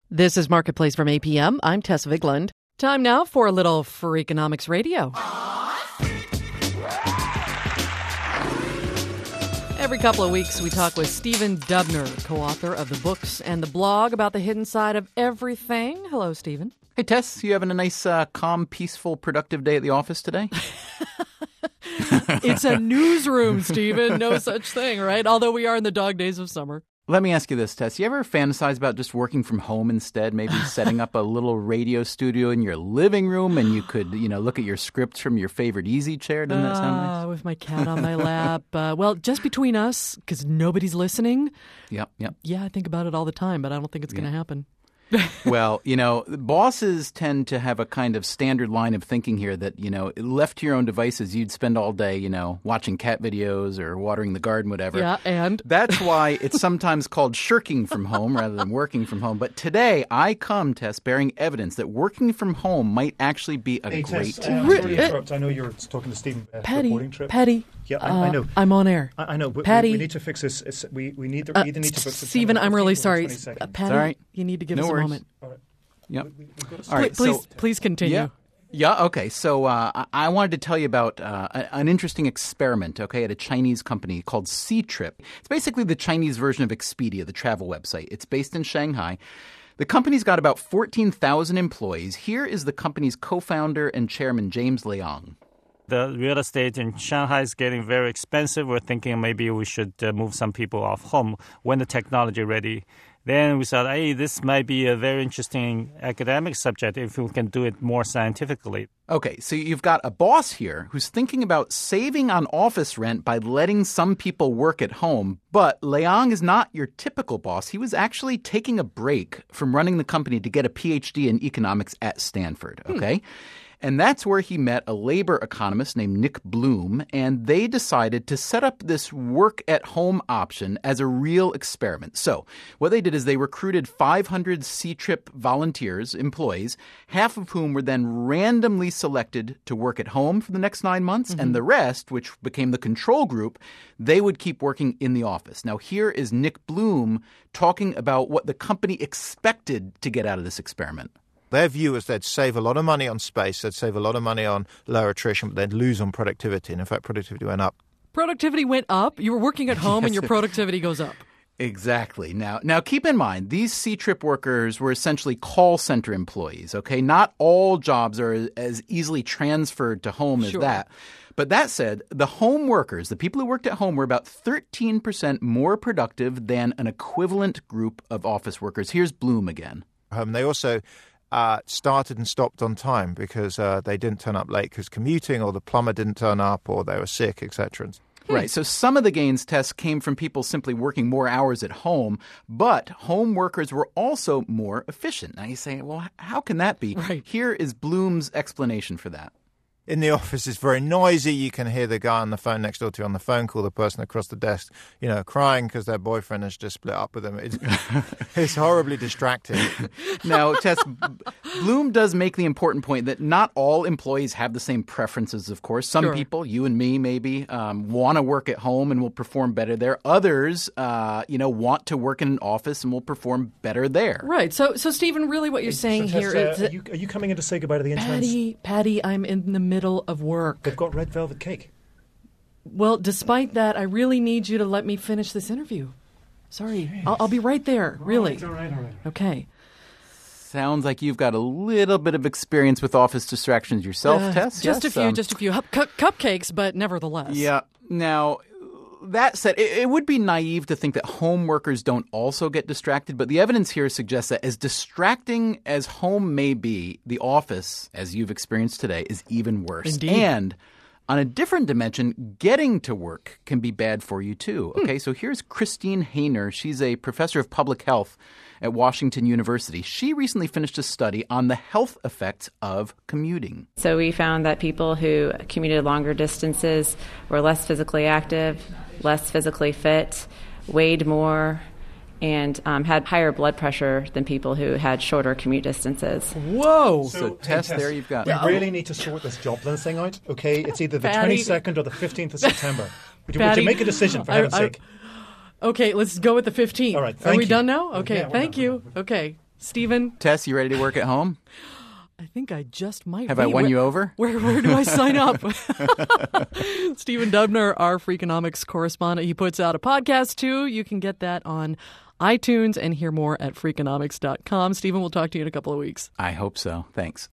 This is Marketplace from APM. I'm Tess Vigland. Time now for a little Freakonomics Radio. Every couple of weeks, we talk with Stephen Dubner, co-author of the books and the blog about the hidden side of everything. Hello, Stephen. Hey, Tess, you having a nice, calm, peaceful, productive day at the office today? It's a newsroom, Stephen. No such thing, right? Although we are in the dog days of summer. Let me ask you this, Tess. You ever fantasize about just working from home instead? Maybe setting up a little radio studio in your living room and you could, look at your scripts from your favorite easy chair? Doesn't that sound nice? With my cat on my lap. Well, just between us, because nobody's listening. Yep. Yeah, I think about it all the time, but I don't think it's going to happen. Well, bosses tend to have a kind of standard line of thinking here that, left to your own devices, you'd spend all day, watching cat videos or watering the garden, whatever. Yeah, and? That's why it's sometimes called shirking from home rather than working from home. But today, I come, Tess, bearing evidence that working from home might actually be a great Tess, sorry to interrupt. I know you're talking to Stephen reporting trip. Patty. Yeah, I know. I'm on air. I know, but Patty, we need to fix this. We either need to fix this. Stephen, I'm really sorry. Patty, right. You need to give us a moment. All right. Yep. All right. Please continue. Yeah, okay. So I wanted to tell you about an interesting experiment, at a Chinese company called Ctrip. It's basically the Chinese version of Expedia, the travel website. It's based in Shanghai. The company's got about 14,000 employees. Here is the company's co-founder and chairman, James Leong. The real estate in Shanghai is getting very expensive. We're thinking maybe we should move some people off home when the technology is ready. Then we thought, hey, this might be a very interesting academic subject if we can do it more scientifically. Okay, so you've got a boss here who's thinking about saving on office rent by letting some people work at home. But Leong is not your typical boss. He was actually taking a break from running the company to get a PhD in economics at Stanford, okay? And that's where he met a labor economist named Nick Bloom, and they decided to set up this work-at-home option as a real experiment. So what they did is they recruited 500 Ctrip volunteers, employees, half of whom were then randomly selected to work at home for the next 9 months, and the rest, which became the control group, they would keep working in the office. Now, here is Nick Bloom talking about what the company expected to get out of this experiment. Their view is they'd save a lot of money on space, they'd save a lot of money on lower attrition, but they'd lose on productivity. And in fact, productivity went up. Productivity went up? You were working at home and your productivity goes up. Exactly. Now, keep in mind, these Ctrip workers were essentially call center employees, okay? Not all jobs are as easily transferred to home as that. But that said, the home workers, the people who worked at home, were about 13% more productive than an equivalent group of office workers. Here's Bloom again. They also started and stopped on time because they didn't turn up late because commuting, or the plumber didn't turn up, or they were sick, etc. Right. So some of the gains, Tess, came from people simply working more hours at home, but home workers were also more efficient. Now you say, well, how can that be? Right. Here is Bloom's explanation for that. In the office, it's very noisy. You can hear the guy on the phone next door to you on the phone call the person across the desk, crying because their boyfriend has just split up with them. It's horribly distracting. Now, Tess, Bloom does make the important point that not all employees have the same preferences, of course. Some people, you and me maybe, want to work at home and will perform better there. Others, want to work in an office and will perform better there. Right. So Stephen, really what you're saying Tess, here is... Are you coming in to say goodbye to the interns? Patty, I'm in the middle of work. They've got red velvet cake. Well, despite that, I really need you to let me finish this interview. Sorry. I'll be right there, really. All right. Okay. Sounds like you've got a little bit of experience with office distractions yourself, Tess. Just a few. Cupcakes, but nevertheless. Yeah. Now, that said, it would be naive to think that home workers don't also get distracted, but the evidence here suggests that as distracting as home may be, the office, as you've experienced today, is even worse. Indeed. And on a different dimension, getting to work can be bad for you too. Okay, so here's Christine Hayner. She's a professor of public health at Washington University. She recently finished a study on the health effects of commuting. So we found that people who commuted longer distances were less physically active, less physically fit, weighed more, and had higher blood pressure than people who had shorter commute distances. Whoa! So Tess, there you've got. We really need to sort this Joplin thing out, okay? It's either the Patty. 22nd or the 15th of September. Would Patty, you make a decision, for heaven's sake? Okay, let's go with the 15th. All right, Are we you. done now? Okay, Yeah, thank done. you. Okay. Stephen? Tess, you ready to work at home? I think I just might Have be. I won you over? Where do I sign up? Stephen Dubner, our Freakonomics correspondent. He puts out a podcast, too. You can get that on iTunes and hear more at Freakonomics.com. Stephen, we'll talk to you in a couple of weeks. I hope so. Thanks.